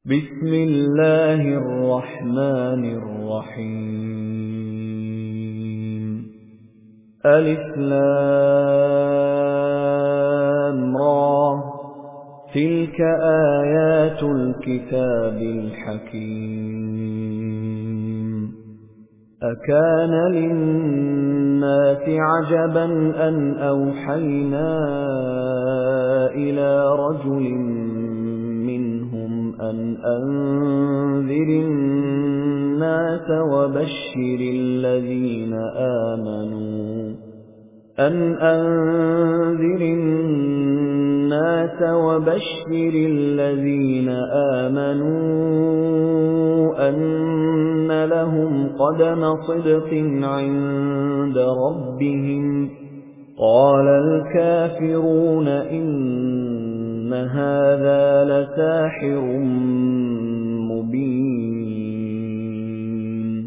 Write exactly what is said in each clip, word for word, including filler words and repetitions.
بسم الله الرحمن الرحيم ألف لام را تلك آيات الكتاب الحكيم أكان للناس عجبا أن أوحينا إلى رجل منهم أن أنذر الناس وبشر الذين آمنوا أن أنذر الناس وبشر الذين آمنوا أن لهم قدم صدق عند ربهم قال الكافرون إن هذا لساحر مبين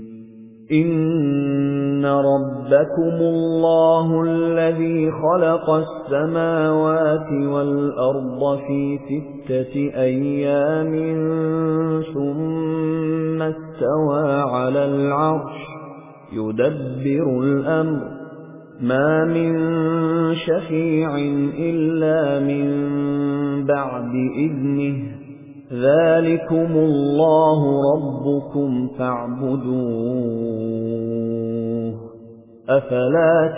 إن ربكم الله الذي خلق السماوات والأرض في ستة أيام ثم استوى على العرش يدبر الأمر ما من شفيع إلا من بعد إذنه ذلكم الله ربكم فاعبدوه أفلا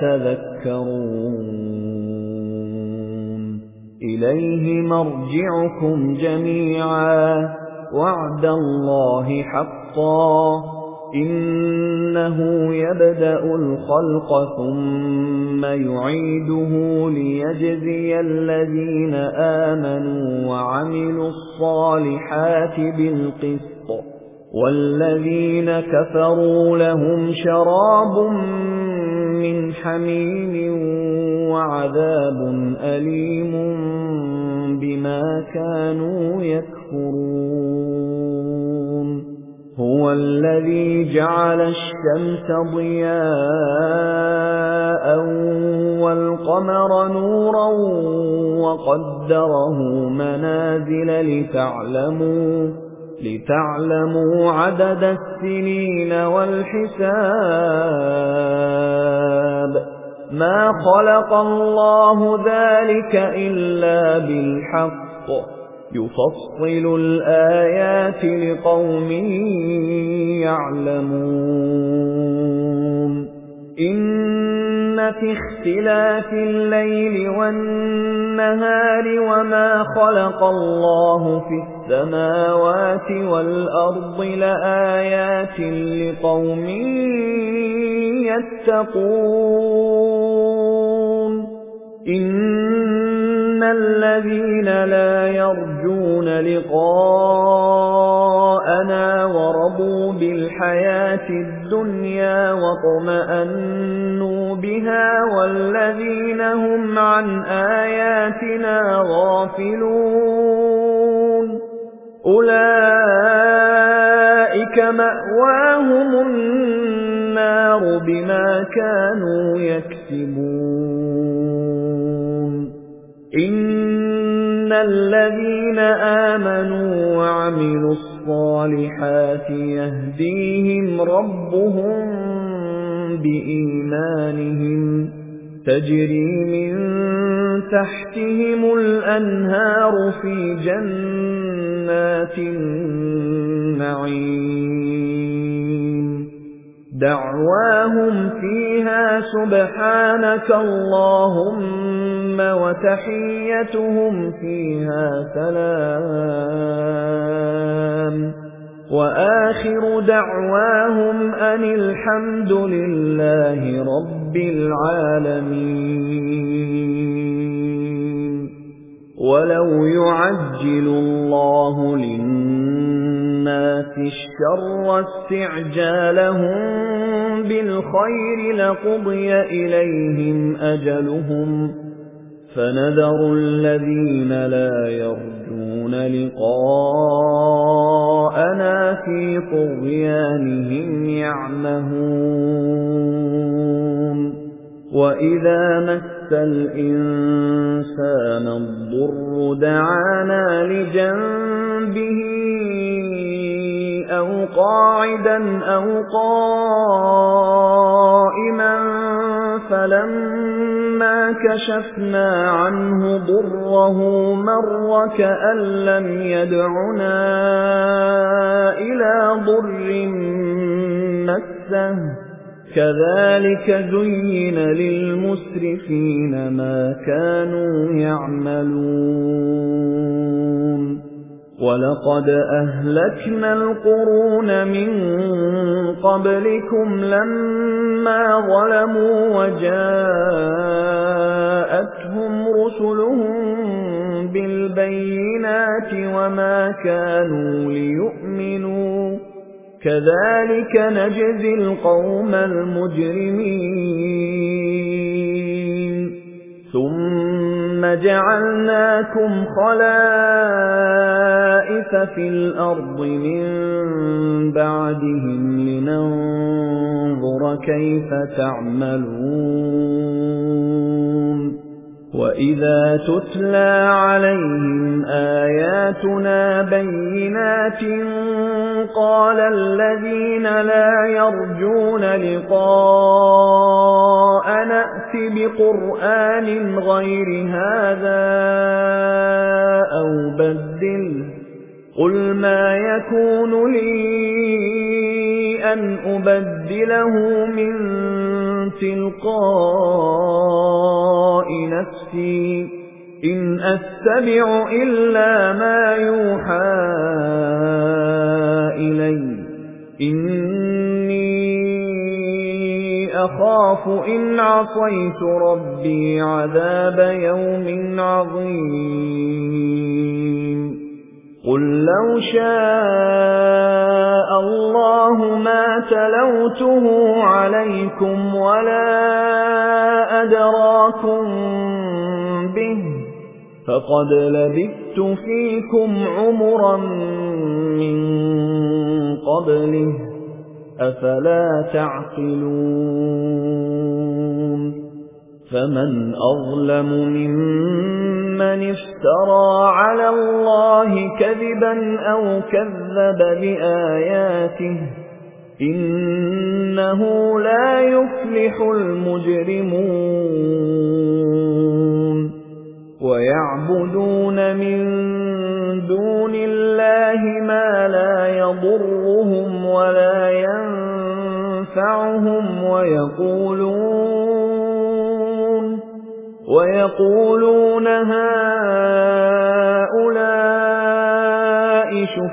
تذكرون إليه مرجعكم جميعا وعد الله حقا إنه يبدأ الخلق ثم يعيده ليجزي الذين آمنوا وعملوا الصالحات بالقسط والذين كفروا لهم شراب من حميم وعذاب أليم بما كانوا يكفرون هو الذي جعل الشمس ضياء والقمر نورا وقدره منازل لتعلموا لتعلموا عدد السنين والحساب ما خلق الله ذلك إلا بالحق يفصل الآيات لقوم يعلمون إن في اختلاف الليل والنهار وما خلق الله في السماوات والأرض لآيات لقوم يتقون إن الذين لا يرجون لقاءنا ورضوا بالحياة الدنيا واطمأنوا بها والذين هم عن آياتنا غافلون أولئك مأواهم النار بما كانوا يكسبون إن الذين آمنوا وعملوا الصالحات يهديهم ربهم بإيمانهم تجري من تحتهم الأنهار في جنات النعيم دعواهم فيها سبحانك اللهم وتحيتهم فيها سلام وآخر دعواهم أن الحمد لله رب العالمين ولو يعجل الله للناس الشر استعجالهم بالخير لقضي إليهم أجلهم فنذر الذين لا يرجون لقاءنا في طغيانهم يعمهون وإذا مس الإنسان الضر دعانا لجنبه قاعدا أو قائما فلما كشفنا عنه ضره مر كأن لم يدعنا إلى ضر مسه كذلك زين للمسرفين ما كانوا يعملون ولقد أهلكنا القرون من قبلكم لما ظلموا وجاءتهم رسلهم بالبينات وما كانوا ليؤمنوا كذلك نجزي القوم المجرمين ثم جعلناكم خلائف في الأرض من بعدهم لننظر كيف تعملون وَإِذَا تُتْلَى عَلَيْهِمْ آيَاتُنَا بَيِّنَاتٍ قَالَ الَّذِينَ لَا يَرْجُونَ لِقَاءَنَا ائْتِ بِقُرْآنٍ غَيْرِ هَذَا أَوْ بَدِّلْهُ قُلْ مَا يَكُونُ لِي أَنْ أُبَدِّلَهُ مِنْ تِلْقَاءِ نَفْسِي إِنْ أَتَّبِعُ إِلَّا مَا يُوحَى إِلَيَّ إِنِّي أَخَافُ إِنْ عَصَيْتُ رَبِّي عَذَابَ يَوْمٍ عَظِيمٍ قُل لَّوْ شَاءَ اللَّهُ مَا تَلَوْتُهُ عَلَيْكُمْ وَلَا أَدْرَاكُمْ بِهِ فَقَدْ لَبِثْتُ فِيكُمْ عُمُرًا مِّن قَبْلِهِ أَفَلَا تَعْقِلُونَ فَمَنْ أَظْلَمُ مِمَّنِ افْتَرَى عَلَى اللَّهِ كَذِبًا أَوْ كَذَّبَ بِآيَاتِهِ إِنَّهُ لَا يُفْلِحُ الْمُجْرِمُونَ وَيَعْبُدُونَ مِن دُونِ اللَّهِ مَا لا يَضُرُّهُمْ وَلَا يَنفَعُهُمْ وَيَقُولُونَ وَيَقُولُونَ هَؤُلَاءِ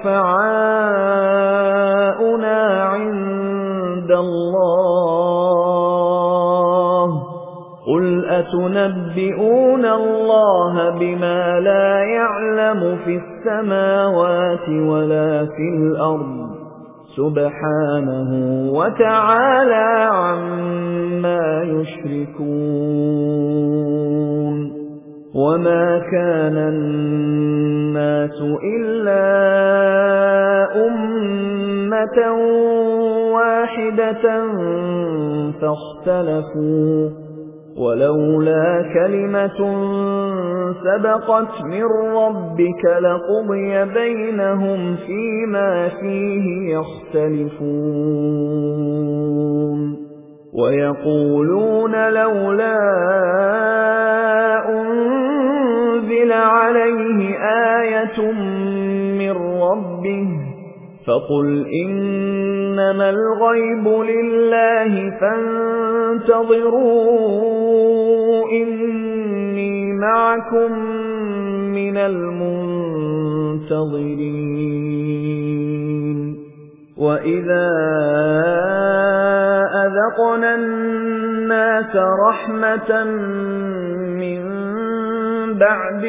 شُفَعَاؤُنَا عِندَ اللَّهِ قُلْ أَتُنَبِّئُونَ اللَّهَ بِمَا لَا يَعْلَمُ فِي السَّمَاوَاتِ وَلَا فِي الْأَرْضِ سُبْحَانَهُ وَتَعَالَى عَمَّا يُشْرِكُونَ وَمَا كَانَ النَّاسُ إِلَّا أُمَّةً وَاحِدَةً فَاخْتَلَفُوا وَلَوْلَا كَلِمَةٌ سَبَقَتْ مِنْ رَبِّكَ لَقُضِيَ بَيْنَهُمْ فِيمَا فِيهِ يَخْتَلِفُونَ وَيَقُولُونَ لَوْلَا أُنْزِلَ عَلَيْهِ آيَةٌ مِنْ رَبِّهِ فَقُلْ إِنَّمَا الْغَيْبُ لِلَّهِ فَانْتَظِرُوا إِنِّي مَعَكُمْ مِنَ الْمُنْتَظِرِينَ وَإِذَا أَذَقْنَا النَّاسَ رَحْمَةً مِّن بَعْدِ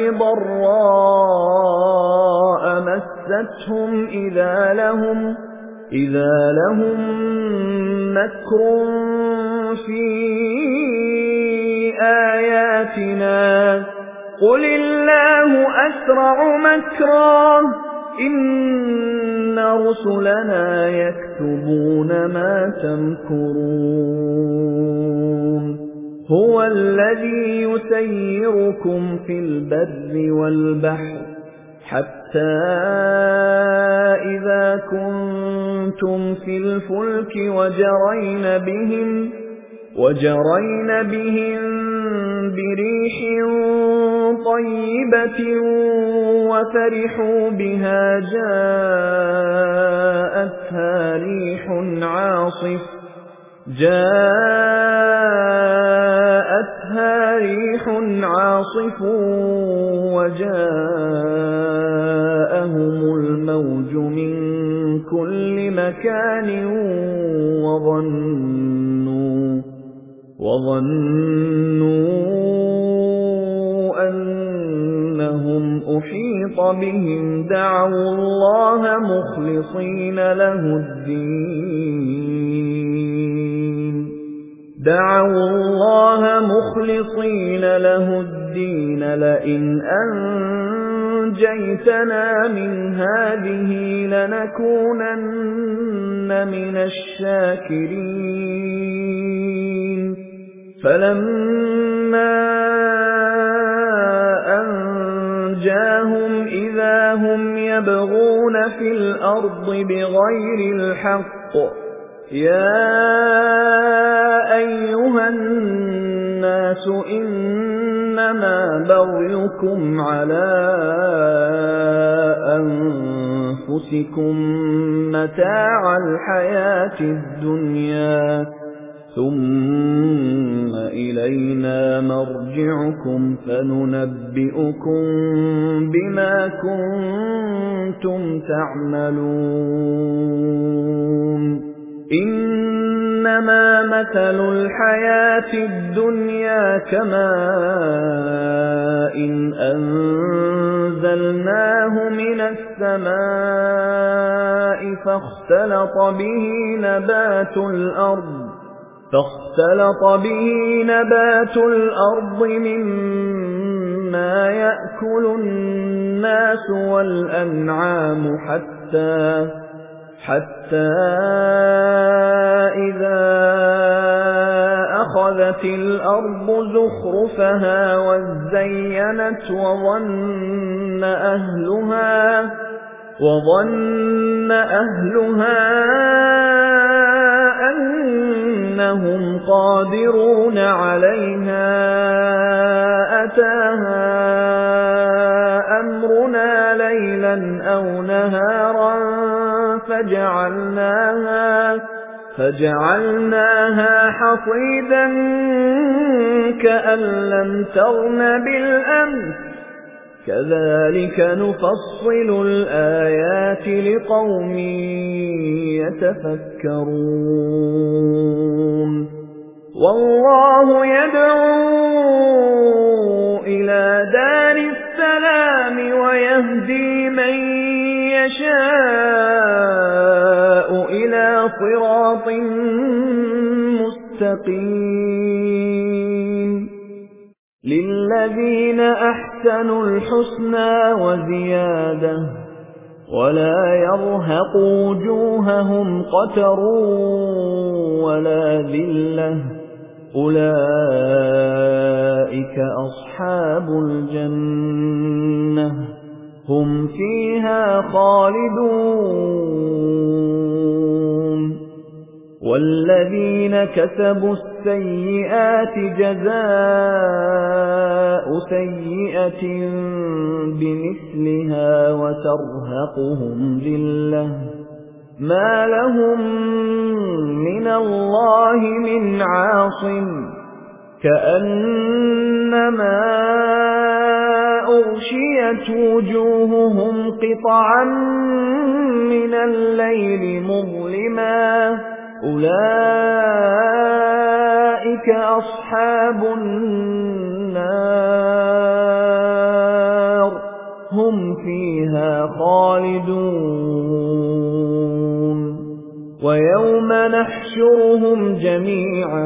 ضَرَّاءَ مَسَّتْهُمْ إِذَا لَهُمْ إِذَا لَهُم مَّكْرٌ فِي آيَاتِنَا قُلِ اللَّهُ أَسْرَعُ مَكْرًا إِنَّ رُسُلَنَا يَكْتُبُونَ مَا تَمْكُرُونَ هُوَ الَّذِي يُسَيِّرُكُمْ فِي الْبَرِّ وَالْبَحْرِ حَتَّى إِذَا كُنتُمْ كنتم في الفلك وجرين بهم وجرين بهم بريح طيبة وفرحوا بها جاءتها ريح عاصف جاءتها ريح عاصف وجاءهم الموج من كل مكان وظنوا وظنوا أنهم أحيط بهم دعوا الله مخلصين له الدين دعوا الله مخلصين له الدين لئن أنجيتنا من هذه لنكونن من الشاكرين فلما أنجاهم إذا هم يبغون في الأرض بغير الحق يا أيها الناس إنما بغيكم على أنفسكم متاع الحياة الدنيا ثم إلينا مرجعكم فننبئكم بما كنتم تعملون إنما مثل الحياة الدنيا كماء إن أنزلناه من السماء فاختلط به نبات الأرض فاختلط به نبات الأرض مما يأكل الناس والأنعام حتى حتى إذا أخذت الأرض زخرفها وزينت وظن أهلها وظن أهلها أنهم قادرون عليها أتاها أمرنا ليلا أو نهارا فجعلناها فجعلناها حصيدا كأن لم تغن بالأمس كذلك نفصل الآيات لقوم يتفكرون والله يدعو إلى دار السلام ويهدي من يشاء إلى صراط مستقيم للذين أحسنوا الحسنى وزيادة ولا يرهق وجوههم قتر ولا ذلة أولئك أصحاب الجنة هم فيها خالدون والذين كسبوا السيئات جزاء سيئة بمثلها وترهقهم ذلة ما لهم من الله من عاصم كأنما أغشيت وجوههم قطعا من الليل مظلما أولئك أصحاب النار هم فيها خالدون ويوم نحشرهم جميعا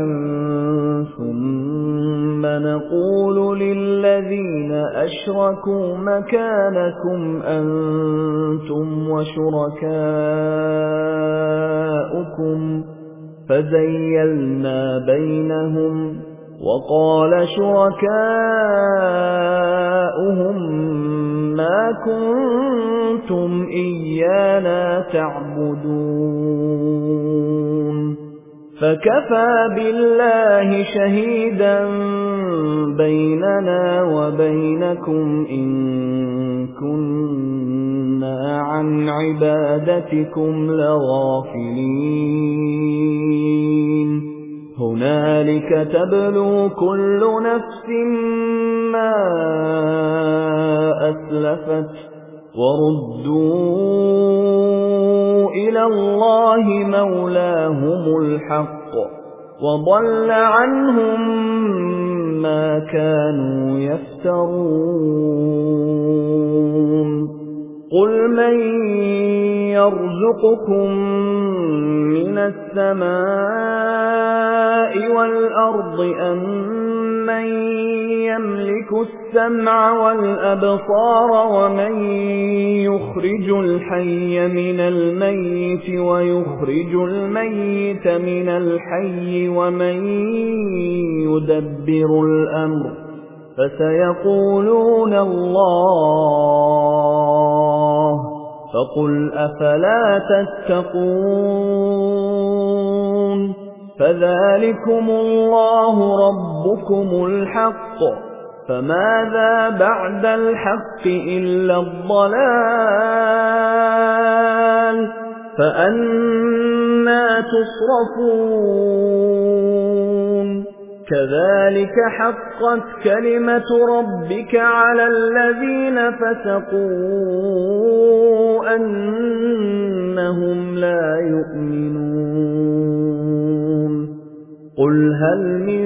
ثم نقول للذين أشركوا مكانكم أنتم وشركاؤكم فزيلنا بينهم وقال شركاؤهم مَا كُنتُمْ إِيَّانَا تَعْبُدُونَ فَكَفَى بِاللَّهِ شَهِيدًا بَيْنَنَا وَبَيْنَكُمْ إِن كُنَّا عَن عِبَادَتِكُمْ لَغَافِلِينَ هُنَالِكَ تَبْلُو كُلُّ نَفْسٍ مَا أَسْلَفَتْ وَرُدُّوا إِلَى اللَّهِ مَوْلَاهُمُ الْحَقِّ وَضَلَّ عَنْهُم مَّا كَانُوا يَفْتَرُونَ قُلْ مَن يَرْزُقُكُم مِّنَ السَّمَاءِ وَالْأَرْضِ أَمَّن يَمْلِكُ السَّمْعَ وَالْأَبْصَارَ وَمَن يُخْرِجُ الْحَيَّ مِنَ الْمَيِّتِ وَيُخْرِجُ الْمَيِّتَ مِنَ الْحَيِّ وَمَن يُدَبِّرُ الْأَمْرَ فَسَيَقُولُونَ اللَّهُ فَقُلْ أَفَلَا تَتَّقُونَ فَذَلِكُمُ اللَّهُ رَبُّكُمُ الْحَقُّ فَمَاذَا بَعْدَ الْحَقِّ إِلَّا الضَّلَالُ فَأَنَّى تُصْرَفُونَ كَذَلِكَ حَقَّتْ كَلِمَةُ رَبِّكَ عَلَى الَّذِينَ فَسَقُوا أَنَّهُمْ لَا يُؤْمِنُونَ قُلْ هَلْ مِن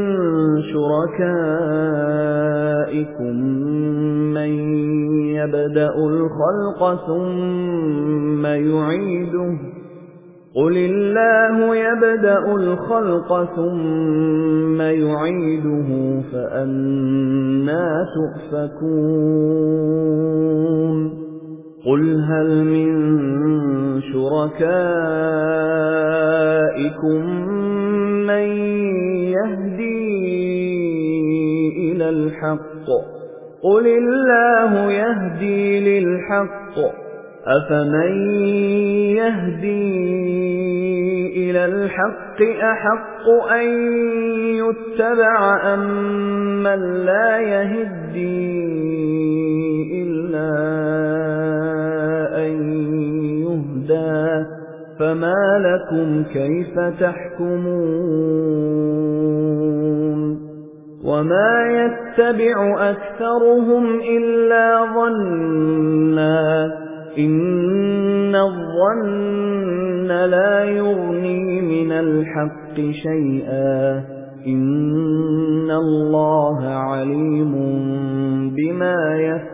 شُرَكَائِكُم مَّن يَبْدَأُ الْخَلْقَ ثُمَّ يُعِيدُهُ قُلِ اللَّهُ يَبْدَأُ الْخَلْقَ ثُمَّ يُعِيدُهُ فَأَنَّى تُؤْفَكُونَ قُلْ هَلْ مِن شُرَكَائِكُم مَّن يَهْدِي إِلَى الْحَقِّ قُلِ اللَّهُ يَهْدِي لِلْحَقِّ أَفَمَن يَهْدِي إِلَى الْحَقِّ أَحَقُّ أَن يُتَّبَعَ أَمَّن لَّا يَهِدِّي إِلَّا أَن يُهْدَىٰ فَمَا لَكُمْ كَيْفَ تَحْكُمُونَ وَمَا يَتَّبِعُ أَكْثَرُهُمْ إِلَّا ظَنًّا إِنَّ الظَّنَّ لَا يُغْنِي مِنَ الْحَقِّ شَيْئًا إِنَّ اللَّهَ عَلِيمٌ بِمَا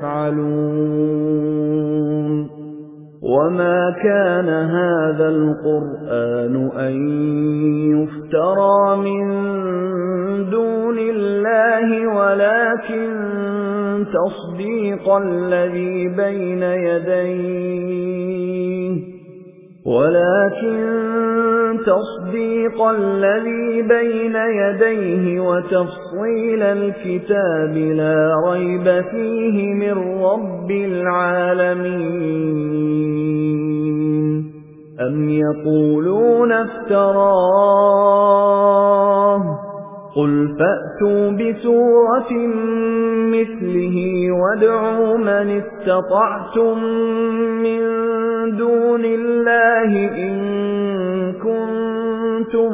يَفْعَلُونَ وَمَا كَانَ هَذَا الْقُرْآنُ أَن يُفْتَرَىٰ مِن دُونِ اللَّهِ وَلَكِن تَصْدِيقَ الَّذِي بَيْنَ يَدَيْهِ وَلَكِن تَصْدِيقَ الَّذِي بَيْنَ يَدَيْهِ وَتَفْصِيلَ الْكِتَابِ لَا رَيْبَ فِيهِ مِن رَّبِّ الْعَالَمِينَ أَمْ يَقُولُونَ افْتَرَاهُ قُلْ فَأْتُوا بِسُورَةٍ مِثْلِهِ وَادْعُوا مَنِ اسْتَطَعْتُم مِّن دُونِ اللَّهِ إِن كُنتُمْ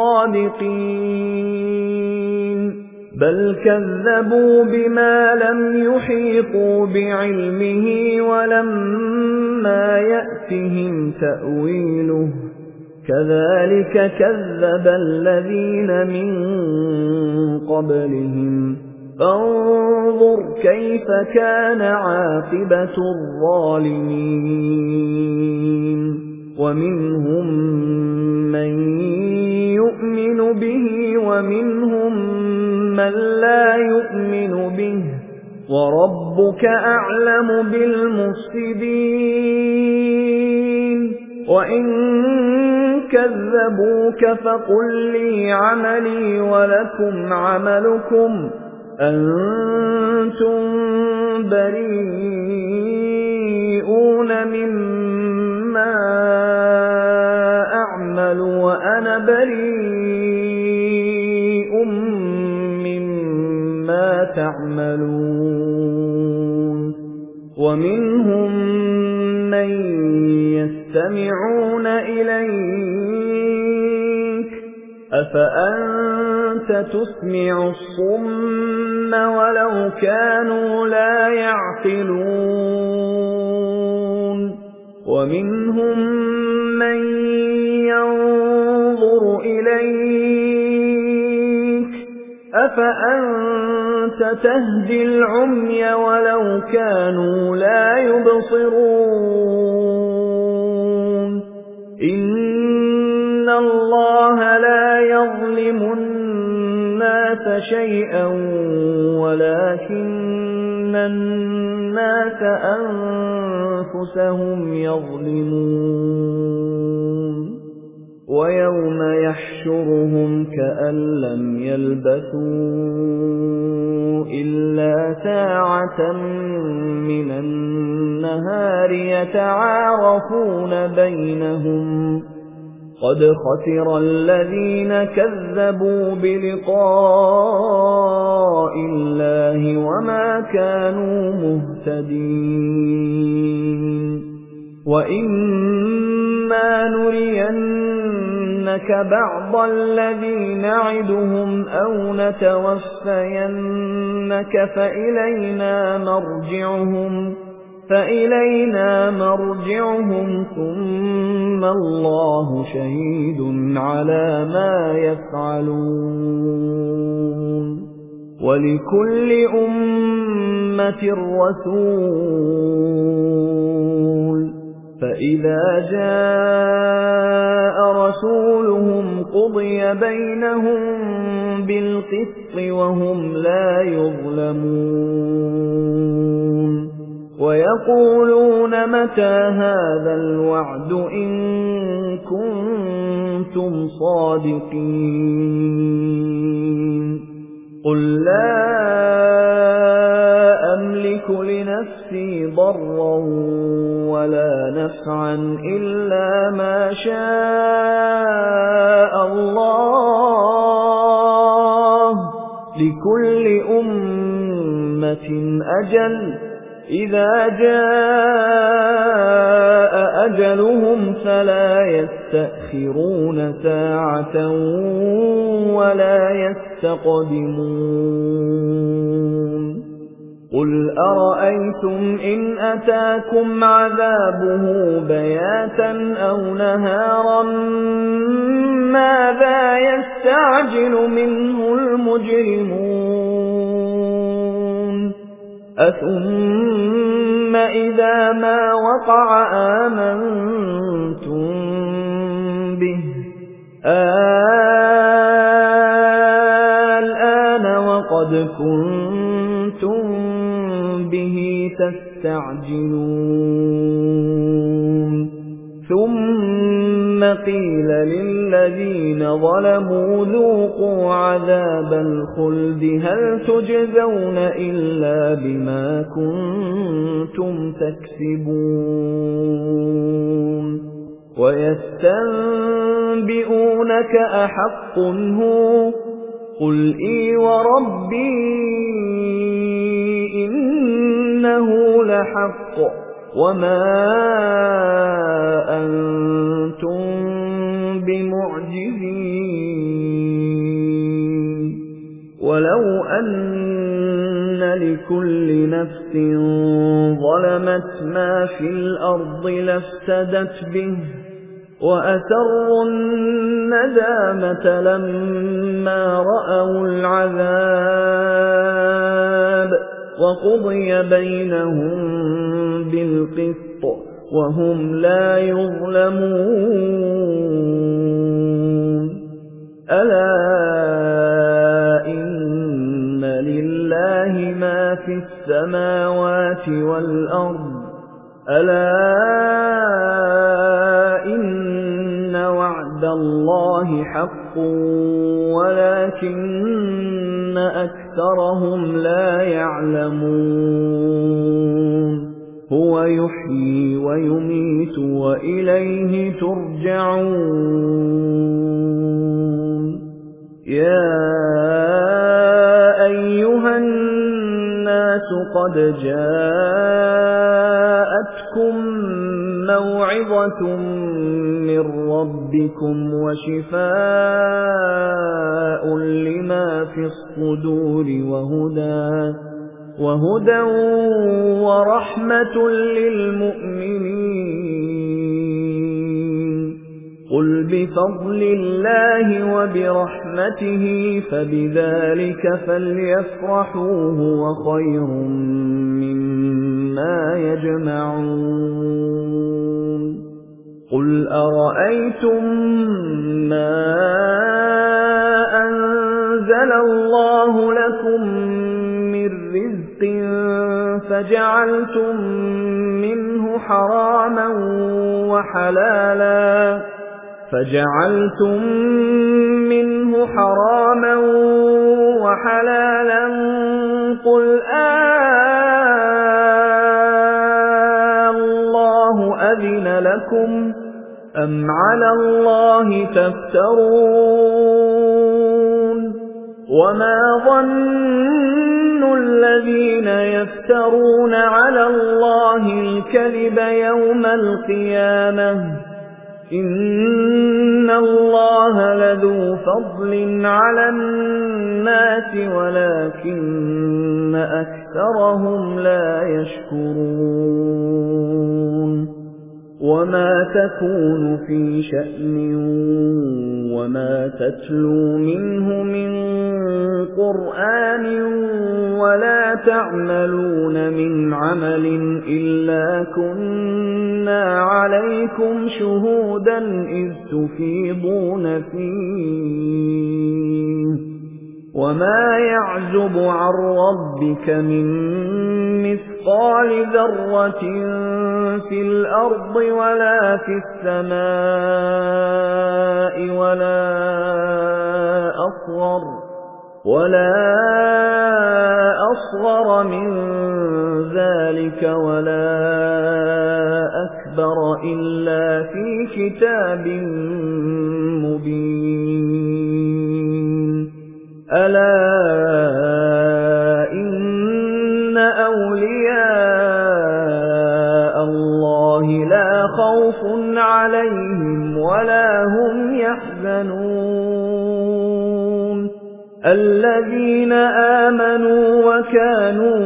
صَادِقِينَ بَلْ كَذَّبُوا بِمَا لَمْ يُحِيطُوا بِعِلْمِهِ وَلَمَّا يَأْتِهِمْ تَأْوِيلُهُ كَذَلِكَ كَذَّبَ الَّذِينَ مِن قَبْلِهِمْ فَانظُرْ كَيْفَ كَانَ عَاقِبَةُ الظَّالِمِينَ وَمِنْهُم مَّن يُؤْمِنُ بِهِ وَمِنْهُم مَّن لَّا يُؤْمِنُ بِهِ وَرَبُّكَ أَعْلَمُ بِالْمُفْسِدِينَ وَإِن كَذَّبُوكَ فَقُل لِّي عَمَلِي وَلَكُمْ عَمَلُكُمْ أَنْتُمْ بَرِيئُونَ مِمَّا أَعْمَلُ وَأَنَا بَرِيءٌ مِّمَّا تَعْمَلُونَ وَمِنْهُمْ مَن يَسْتَمِعُونَ إِلَيْكَ أَفَأَنْتَ تُسْمِعُ الصُّمَّ وَلَوْ كَانُوا لَا يَعْقِلُونَ وَمِنْهُمْ مَن يَنظُرُ إِلَيْكَ أَفَأَنْتَ تَهْدِي الْعُمْيَ وَلَوْ كَانُوا لَا يُبْصِرُونَ إِنَّ اللَّهَ لَا يَظْلِمُ النَّاسَ شَيْئًا وَلَكِنَّ النَّاسَ أَنفُسَهُمْ يَظْلِمُونَ وَيَوْمَ يَحْشُرُهُمْ كَأَن لَّمْ يَلْبَثُوا إِلَّا سَاعَةً مِّنَ النَّهَارِ يَتَعَارَفُونَ بَيْنَهُمْ قَدْ خَسِرَ الَّذِينَ كَذَّبُوا بِلِقَاءِ اللَّهِ وَمَا كَانُوا مُهْتَدِينَ وَإِمَّا نُرِيَنَّكَ بَعْضَ الَّذِي نَعِدُهُمْ أَوْ نَتَوَفَّيَنَّكَ فَإِلَيْنَا مَرْجِعُهُمْ فَإِلَيْنَا مَرْجِعُهُمْ ثُمَّ اللَّهُ شَهِيدٌ عَلَى مَا يَفْعَلُونَ وَلِكُلِّ أُمَّةٍ رَّسُولٌ فَإِذَا جَاءَ رَسُولُهُمْ قُضِيَ بَيْنَهُم بِالْقِسْطِ وَهُمْ لَا يُظْلَمُونَ وَيَقُولُونَ مَتَى هَذَا الْوَعْدُ إِن كُنتُمْ صَادِقِينَ قُل لَّا أَمْلِكُ لِنَفْسِي ضَرًّا وَلَا نَفْعًا إِلَّا مَا شَاءَ اللَّهُ لِكُلِّ أُمَّةٍ أَجَلٌ إِذَا جَاءَ أَجَلُهُمْ فَلَا يَسْتَأْخِرُونَ سَاعَةً وَلَا يَسْتَقْدِمُونَ قُلْ أَرَأَيْتُمْ إِنْ أَتَاكُمْ عَذَابُهُ بَيَاتًا أَوْ نَهَارًا مَاذَا يَسْتَعْجِلُ مِنْهُ الْمُجْرِمُونَ أَثُمَّ إِذَا مَا وَقَعَ آمَنْتُمْ بِهِ الْآنَ وَقَدْ كُنْتُمْ بِهِ تَسْتَعْجِلُونَ ثُمَّ قِيلَ لِلَّذِينَ ظَلَمُوا ذُوقُوا عَذَابَ الْخُلْدِ هَلْ تُجْزَوْنَ إِلَّا بِمَا كُنتُمْ تَكْسِبُونَ وَيَسْتَنبِئُونَكَ أَحَقٌّ هُوَ قُلْ إِي وَرَبِّي إِنَّهُ لَحَقٌّ وَمَا أَنْتُمْ بِمُعْجِزِينَ وَلَوْ أَنَّ لِكُلِّ نَفْسٍ ظَلَمَتْ مَا فِي الْأَرْضِ لَافْتَدَتْ بِهِ وَأَسَرُّوا النَّدَامَةَ لَمَّا رَأَوُا الْعَذَابَ وَقُضِيَ بَيْنَهُم بِالْقِسْطِ وَهُمْ لَا يُظْلَمُونَ أَلَا إِنَّ لِلَّهِ مَا فِي السَّمَاوَاتِ وَالْأَرْضِ أَلَا إِنَّ وَعْدَ اللَّهِ حَقٌّ وَلَكِنَّ أَكْثَرَ أكثرهم لا يعلمون هو يحيي ويميت وإليه ترجعون يا أيها الناس قد جاءتكم موعظة من ربكم وشفاء لما في الصدور وهدى وهدى ورحمة للمؤمنين قل بفضل الله وبرحمته فبذلك فليفرحوا هو خير مما يجمعون قل أرأيتم ما أنزل الله لكم من رزق فجعلتم منه حراما وحلالا فجعلتم منه حراما وحلالا قل آه أذن لكم أم على الله تفترون وما ظن الذين يفترون على الله الكذب يوم القيامة إن الله لذو فضل على الناس ولكن أكثرهم لا يشكرون وما تكون في شأن وما تتلو منه من قرآن ولا تعملون من عمل إلا كنا عليكم شهودا إذ تفيضون فيه وما يعزب عن ربك من مثقال ذرة في الأرض ولا في السماء ولا أصغر ولا أصغر من ذلك ولا أكبر إلا في كتاب مبين ألا إن أولياء الله لا خوف عليهم ولا هم يحزنون الذين آمنوا وكانوا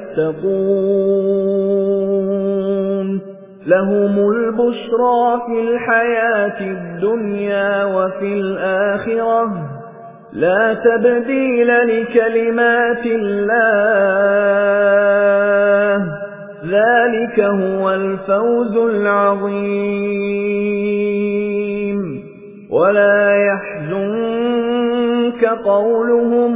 يتقون لهم البشرى في الحياة الدنيا وفي الآخرة لا تبديل لكلمات الله ذلك هو الفوز العظيم ولا يحزنك قولهم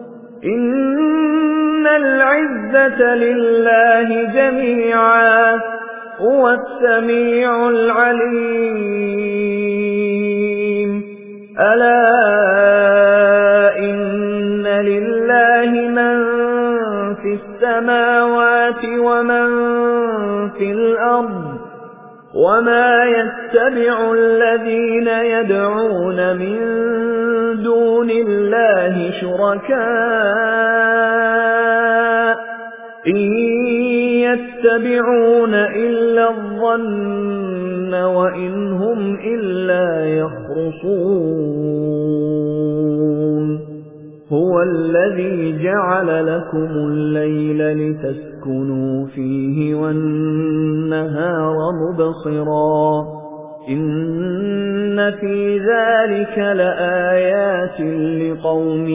إن العزة لله جميعا هو السميع العليم ألا إن لله من في السماوات ومن في الأرض وما يتبع الذين يدعون من دون الله شركاء إن يتبعون إلا الظن وإن هم إلا يخرصون هو الذي جعل لكم الليل لتسكنوا فيه والنهار مبصرا إن في ذلك لآيات لقوم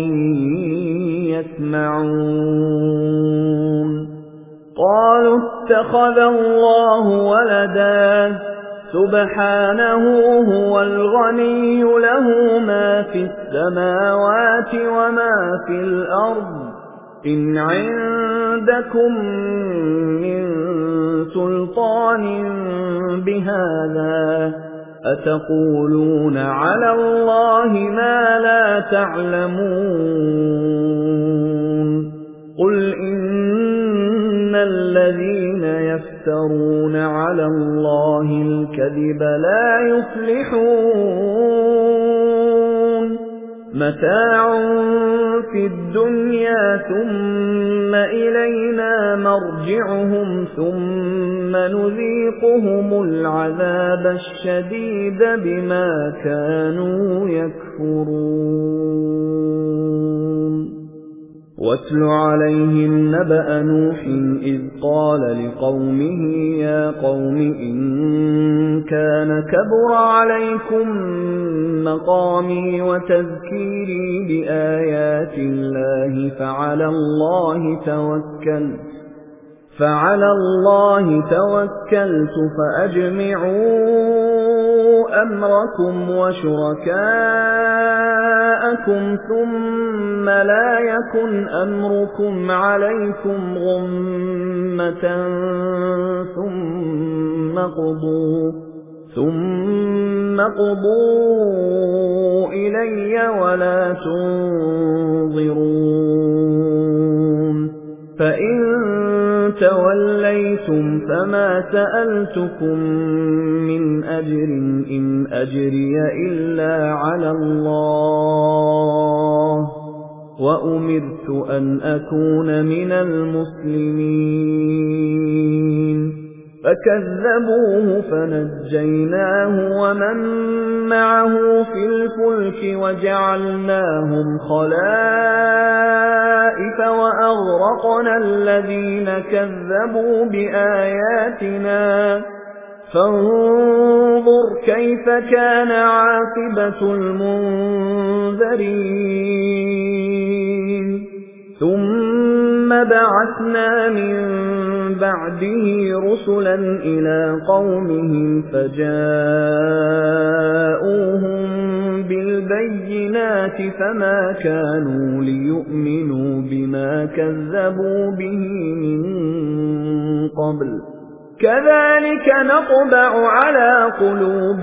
يسمعون قالوا اتخذ الله ولدا سبحانه هو الغني له ما في السماوات وما في الأرض إن عندكم من سلطان بهذا أتقولون على الله ما لا تعلمون قل إن الذين يفترون على الله الكذب لا يفلحون متاع في الدنيا ثم إلينا مرجعهم ثم نذيقهم العذاب الشديد بما كانوا يكفرون واتل عليهم نبأ نوح إذ قال لقومه يا قوم إن كان كبر عليكم مقامي وتذكيري بآيات الله فعلى الله توكلت فعلى الله توكلت فأجمعوا أمركم وشركاءكم ثم لا يكن أمركم عليكم غمة ثم قضوا ثم قضوا إلي ولا تنظرون فإن توليتم فما سألتكم من أجر إن أجري إلا على الله وأمرت أن أكون من المسلمين فكذبوه فنجيناه ومن معه في الفلك وجعلناهم خلائف وأغرقنا الذين كذبوا بآياتنا فانظر كيف كان عاقبة المنذرين ثم بعثنا من بعده رسلا إلى قومهم فجاءوهم بالبينات فما كانوا ليؤمنوا بما كذبوا به من قبل كذلك نطبع على قلوب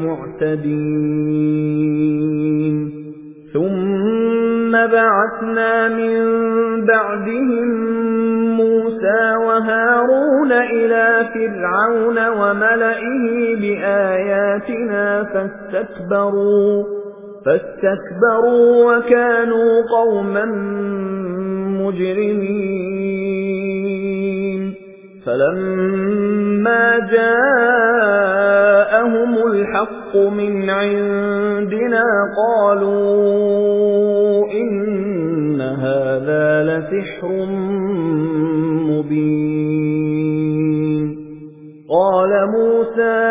المعتدين ثم بعثنا من بعدهم موسى وهارون إلى فرعون وملئه بآياتنا فاستكبروا فاستكبروا وكانوا قوما مجرمين فلما جاءهم الحق من عندنا قالوا إن هذا لسحر مبين قال موسى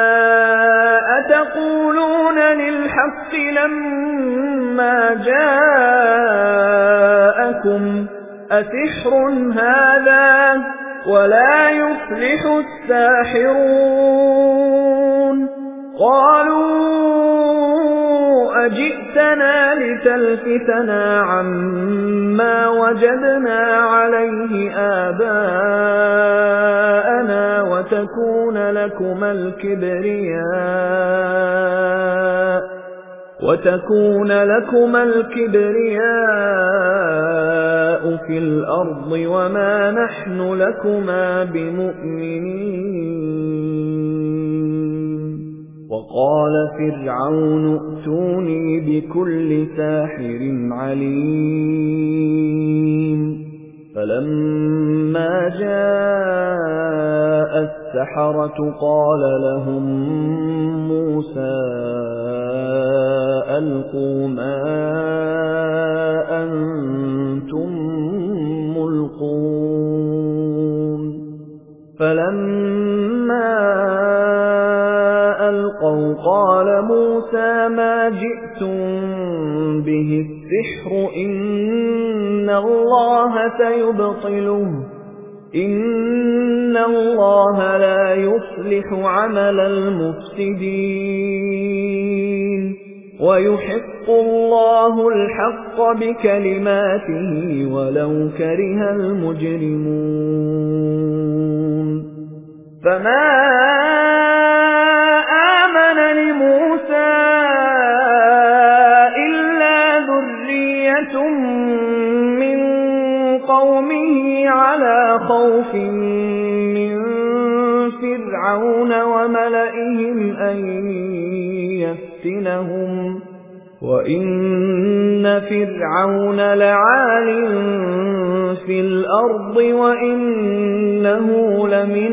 أتقولون للحق لما جاءكم أسحر هذا ولا يفلح الساحرون قالوا أجئتنا لتلفتنا عما وجدنا عليه آباءنا وتكون لكما الكبرياء وتكون لكما الكبرياء في الأرض وما نحن لكما بمؤمنين وقال فرعون ائتوني بكل ساحر عليم فلما جاء السحرة قال لهم موسى ألقوا ما أنتم ملقون فلما ألقوا قال موسى ما جئتم به السحر إن الله سيبطله إن الله لا يصلح عمل المفسدين ويحق الله الحق بكلماته ولو كره المجرمون فما آمن يفتنهم وإن فرعون لعال في الأرض وإنه لمن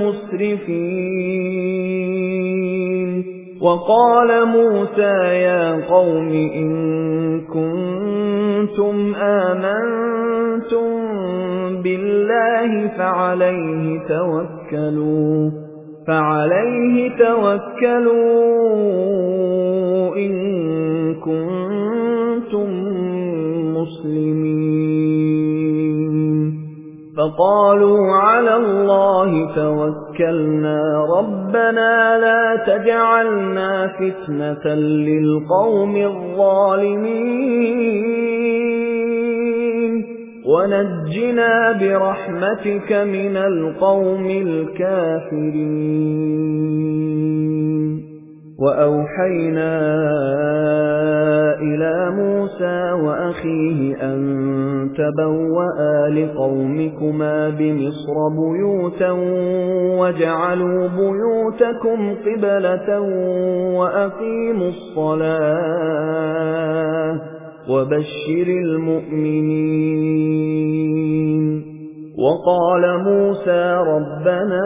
المسرفين وقال موسى يا قوم إن كنتم آمنتم بالله فعليه توكلوا فعليه توكلوا إن كنتم مسلمين فقالوا على الله توكلنا ربنا لا تجعلنا فتنة للقوم الظالمين ونجنا برحمتك من القوم الكافرين وأوحينا إلى موسى وأخيه أن تبوأ لقومكما بمصر بيوتا وجعلوا بيوتكم قبلة وأقيموا الصلاة وبشر المؤمنين وقال موسى ربنا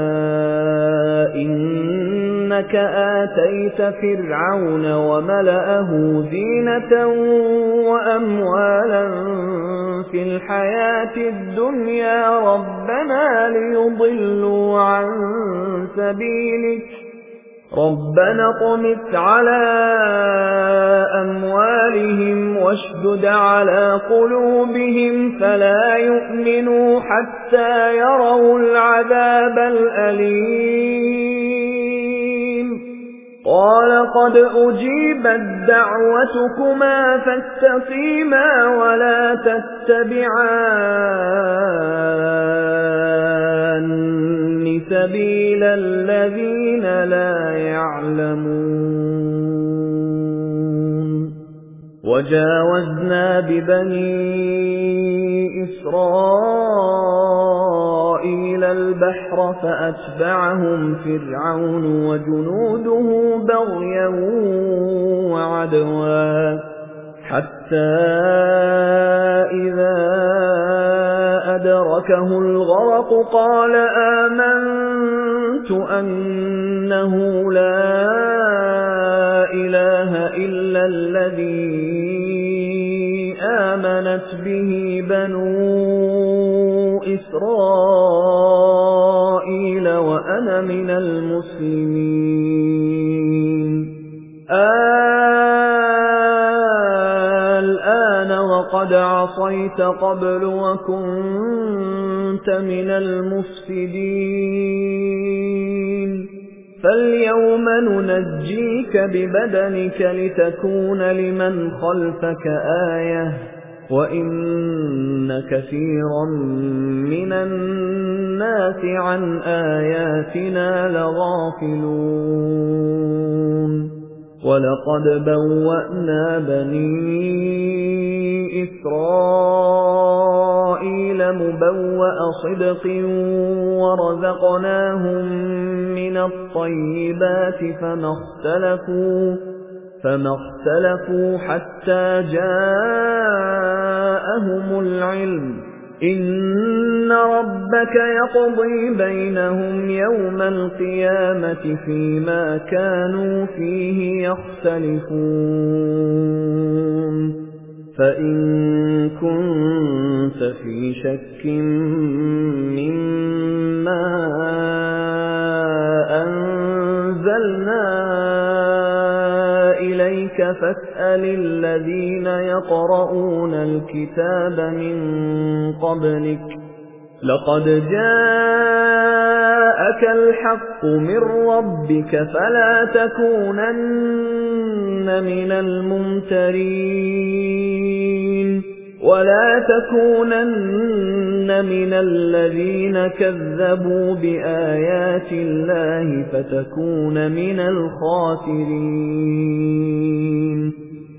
إنك آتيت فرعون وملأه زينة وأموالا في الحياة الدنيا ربنا ليضلوا عن سبيلك ربنا اطمس على أموالهم واشدد على قلوبهم فلا يؤمنوا حتى يروا العذاب الأليم قال قد أجيبت دعوتكما فاستقيما ولا تتبعان سبيل الذين لا يعلمون وجاوزنا ببني إسرائيل البحر فأتبعهم فرعون وجنوده بغيا وعدوا حتى إذا أدركه الغرق قال آمنت أنه لا إله إلا الذي آمنت به بنو إسرائيل وأنا من المسلمين الآن وقد عصيت قبل وكنت من المفسدين فاليوم ننجيك ببدنك لتكون لمن خلفك آية وإن كثيرا من الناس عن آياتنا لغافلون ولقد بوأنا بني إسرائيل مبوأ صدق ورزقناهم من الطيبات فما اختلفوا فما اختلفوا حتى جاءهم العلم إن ربك يقضي بينهم يوم القيامة فيما كانوا فيه يختلفون فإن كنت في شك مما أنزلنا إليك فاسأل الذين يقرؤون الكتاب من قبلك لقد جاءك الحق من ربك فلا تكونن من الممترين ولا تكونن من الذين كذبوا بآيات الله فتكون من الخاسرين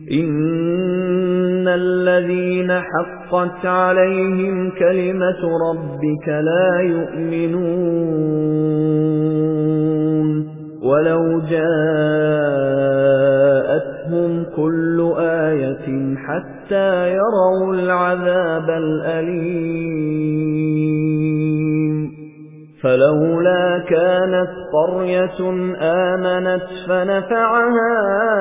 إن الذين حقت عليهم كلمة ربك لا يؤمنون وَلَوْ جَاءَتْهُمْ كُلُّ آيَةٍ حَتَّى يَرَوْا الْعَذَابَ الْأَلِيمَ فَلَوْلَا كَانَتْ قَرْيَةٌ آمَنَتْ فَنَفَعَهَا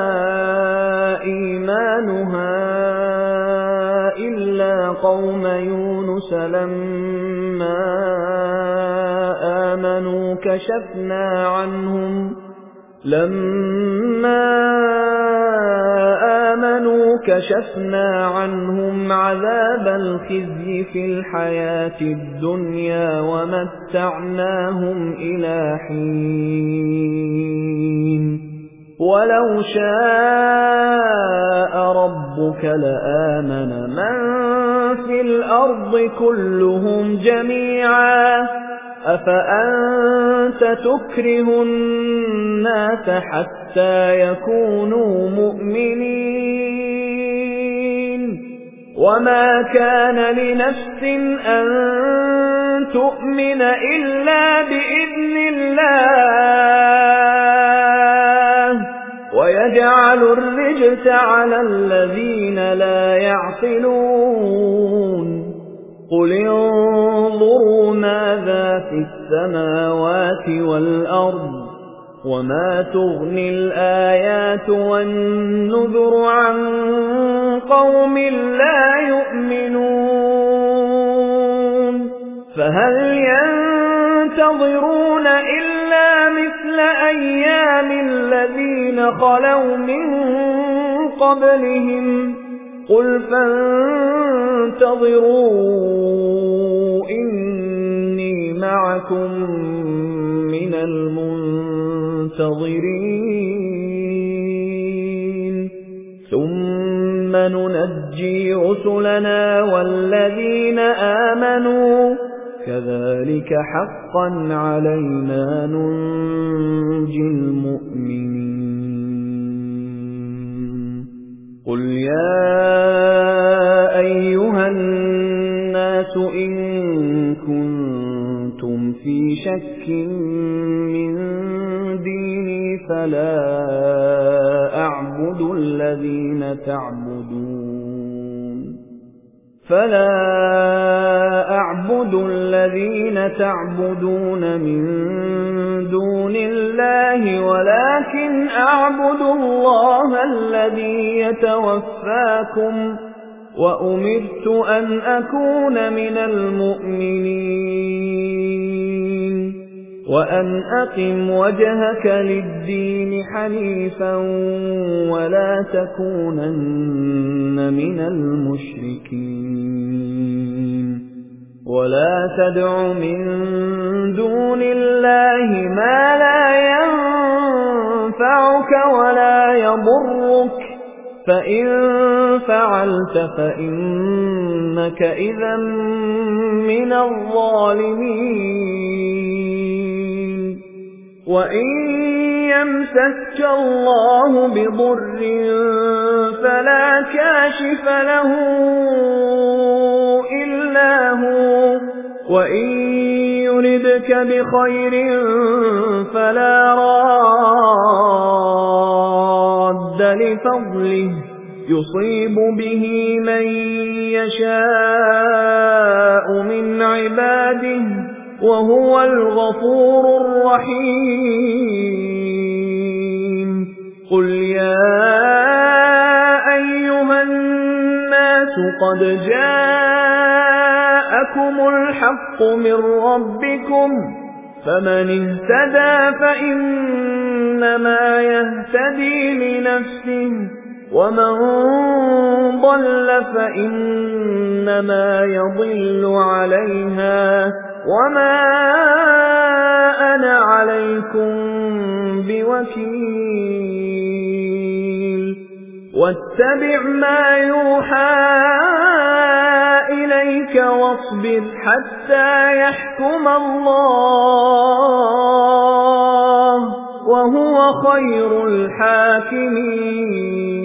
إِيمَانُهَا إِلَّا قَوْمَ يُونُسَ لَمَّا آمَنُوا كَشَفْنَا عَنْهُمْ لَمَّا آمَنُوا كَشَفْنَا عَنْهُمْ عَذَابَ الْخِزْيِ فِي الْحَيَاةِ الدُّنْيَا وَمَتَّعْنَاهُمْ إِلَى حِينٍ وَلَوْ شَاءَ رَبُّكَ لَآمَنَ مَن فِي الْأَرْضِ كُلُّهُمْ جَمِيعًا أَفَأَنْتَ تُكْرِهُ النَّاسَ حَتَّى يَكُونُوا مُؤْمِنِينَ وَمَا كَانَ لِنَفْسٍ أَن تُؤْمِنَ إِلَّا بِإِذْنِ اللَّهِ وَيَجْعَلُ الرِّجْسَ عَلَى الَّذِينَ لَا يَعْقِلُونَ قُلِ انظُرُوا مَاذَا فِي السَّمَاوَاتِ وَالْأَرْضِ وَمَا تُغْنِي الْآيَاتُ وَالنُّذُرُ عَن قَوْمٍ لَّا يُؤْمِنُونَ فَهَلْ يَنتَظِرُونَ إِلَّا مِثْلَ أَيَّامِ الَّذِينَ خَلَوْا مِن قَبْلِهِمْ قُلْ فَانتَظِرُوا إِنِّي مَعَكُمْ مِنَ الْمُنتَظِرِينَ ثُمَّ نُنَجِّي رُسُلَنَا وَالَّذِينَ آمَنُوا كَذَلِكَ حَقًّا عَلَيْنَا نُنجِي الْمُؤْمِنِينَ قُلْ يَا أَيُّهَا النَّاسُ إِن كُنتُمْ فِي شَكٍّ مِّن دِينِي فَلَا أَعْبُدُ الَّذِينَ تَعْبُدُونَ فَلَا أَعْبُدُ الَّذِينَ تَعْبُدُونَ مِن دُونِ اللَّهِ وَلَكِنْ أَعْبُدُ اللَّهَ الَّذِي يَتَوَفَّاكُمْ وَأُمِرْتُ أَنْ أَكُونَ مِنَ الْمُؤْمِنِينَ وَأَنْ أَقِمْ وَجْهَكَ لِلدِّينِ حَنِيفًا وَلَا تَكُونَنَّ مِنَ الْمُشْرِكِينَ وَلَا تَدْعُ مِن دُونِ اللَّهِ مَا لَا يَنفَعُكَ وَلَا يَضُرُّكَ فَإِن فَعَلْتَ فَإِنَّكَ إِذًا مِّنَ الظَّالِمِينَ وَإِن يَمْسَسْكَ اللَّهُ بِضُرٍّ فَلَا كَاشِفَ لَهُ إِلَّا هُوَ وَإِن يُرِدْكَ بِخَيْرٍ فَلَا رَادَّ لِفَضْلِهِ يُصِيبُ بِهِ مَن يَشَاءُ مِنْ عِبَادِهِ وَهُوَ الْغَفُورُ الرَّحِيمُ قُلْ يَا أَيُّهَا النَّاسُ قَدْ جَاءَكُمُ الْحَقُّ مِنْ رَبِّكُمْ فَمَنِ اهْتَدَى فَإِنَّمَا يَهْتَدِي لِنَفْسِهِ وَمَنْ ضَلَّ فَإِنَّمَا يَضِلُّ عَلَيْهَا وَمَا أَنَا عَلَيْكُمْ بِوَكِيلٍ وَاتَّبِعْ مَا يُوحَى إِلَيْكَ وَاصْبِرْ حَتَّى يَحْكُمَ اللَّهُ وَهُوَ خَيْرُ الْحَاكِمِينَ